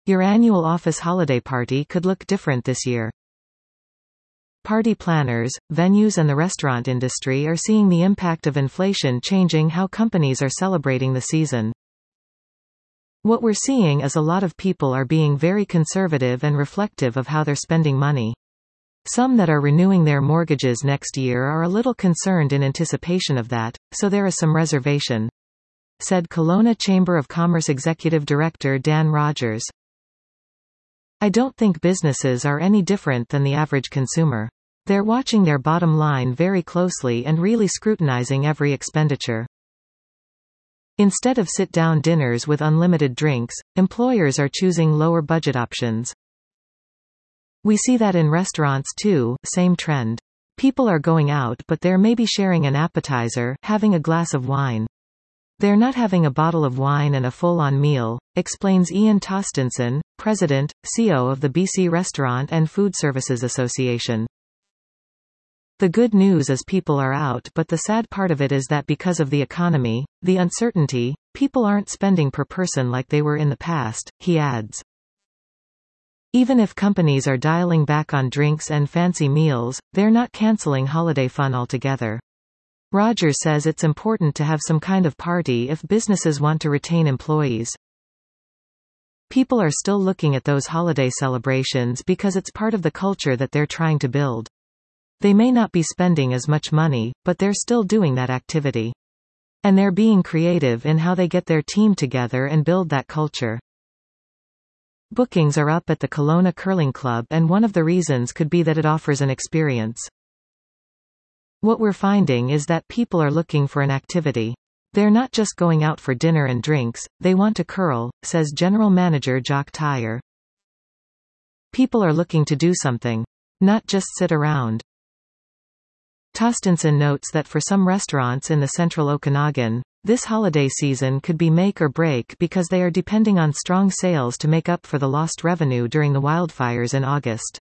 Your annual office holiday party could look different this year. Party planners, venues and the restaurant industry are seeing the impact of inflation changing how companies are celebrating the season. What we're seeing is a lot of people are being very conservative and reflective of how they're spending money. Some that are renewing their mortgages next year are a little concerned in anticipation of that, so there is some reservation, said Kelowna Chamber of Commerce Executive Director Dan Rogers. I don't think businesses are any different than the average consumer. They're watching their bottom line very closely and really scrutinizing every expenditure. Instead of sit-down dinners with unlimited drinks, employers are choosing lower budget options. We see that in restaurants too, same trend. People are going out but they're maybe sharing an appetizer, having a glass of wine. They're not having a bottle of wine and a full-on meal, explains Ian Tostenson, President, CEO of the BC Restaurant and Food Services Association. The good news is people are out, but the sad part of it is that because of the economy, the uncertainty, people aren't spending per person like they were in the past, he adds. Even if companies are dialing back on drinks and fancy meals, they're not canceling holiday fun altogether. Rogers says it's important to have some kind of party if businesses want to retain employees. People are still looking at those holiday celebrations because it's part of the culture that they're trying to build. They may not be spending as much money, but they're still doing that activity. And they're being creative in how they get their team together and build that culture. Bookings are up at the Kelowna Curling Club, and one of the reasons could be that it offers an experience. What we're finding is that people are looking for an activity. They're not just going out for dinner and drinks, they want to curl, says General Manager Jock Tyre. People are looking to do something. Not just sit around. Tostenson notes that for some restaurants in the central Okanagan, this holiday season could be make or break because they are depending on strong sales to make up for the lost revenue during the wildfires in August.